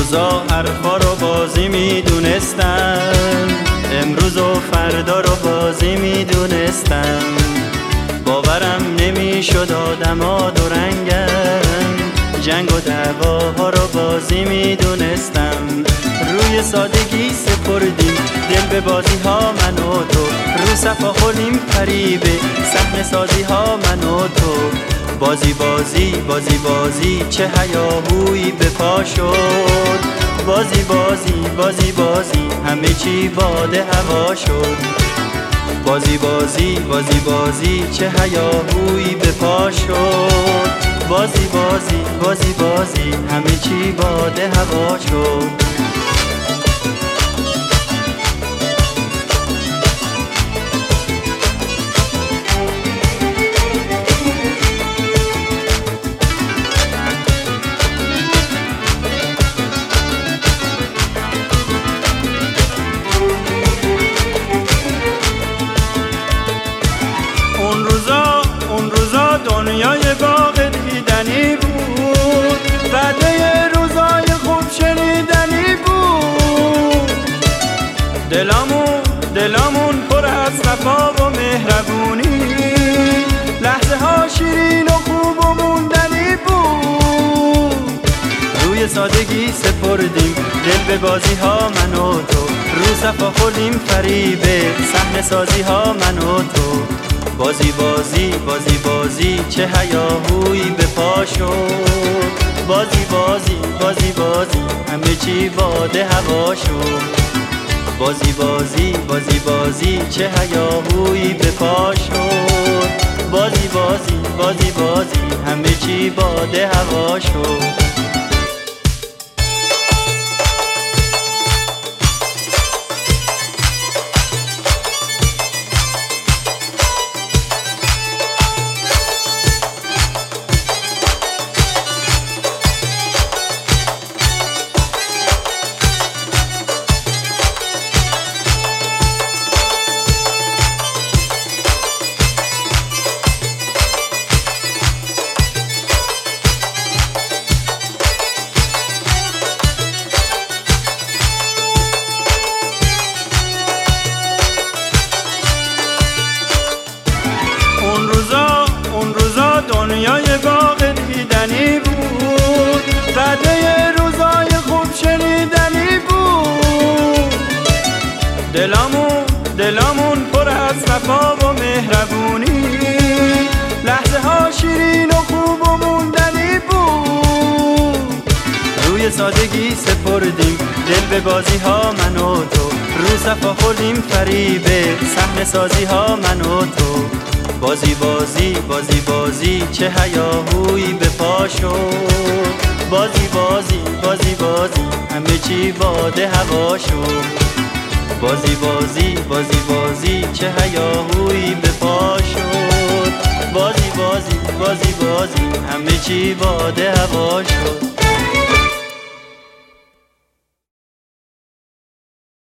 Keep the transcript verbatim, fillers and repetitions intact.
روزا حرفا رو بازی میدونستم، امروز و فردا رو بازی میدونستم. باورم نمیشد آدما دو رنگن، جنگ و دعواها رو بازی میدونستم. روی سادگی سپردیم دل به بازی ها من و تو، رو صفا خوریم فریبه صحنه سازی ها من و تو. بازی بازی بازی بازی چه هیاهویی به پا شد، بازی بازی بازی بازی همه چی باد هوا شد. بازی بازی بازی بازی چه هیاهویی به پا شد، بازی بازی بازی بازی همه چی باد هوا شد. دنیای باغ دیدنی بود، وعده روزای خوب شنیدنی بود. دلامون دلامون پر از صفا و مهربونی، لحظه ها شیرین و خوب و موندنی بود. روی سادگی سپردیم دل به بازی ها من و تو، رو صفا خوردیم فریبه صحنه سازی ها من و تو. بازی بازی بازی بازی چه هیاهویی به پا شد، بازی بازی بازی بازی همه چی باد هوا شد. بازی بازی بازی بازی چه هیاهویی به پا شد، بازی بازی بازی بازی همه چی باد هوا شد. دنیای باغ دیدنی بود، وعده روزای خوب شنیدنی بود. دلامون دلامون پر از صفا و مهربونی، لحظه ها شیرین و خوب و موندنی بود. روی سادگی سپردیم دل به بازی ها من و تو، رو صفا خوردیم فریبه صحنه سازی ها من و تو. بازی بازی بازی بازی چه هیاهویی به پا شد، بازی بازی بازی بازی همه چی باد هوا شد. بازی بازی بازی بازی چه هیاهویی به پا شد، بازی بازی بازی بازی همه چی باد هوا شد.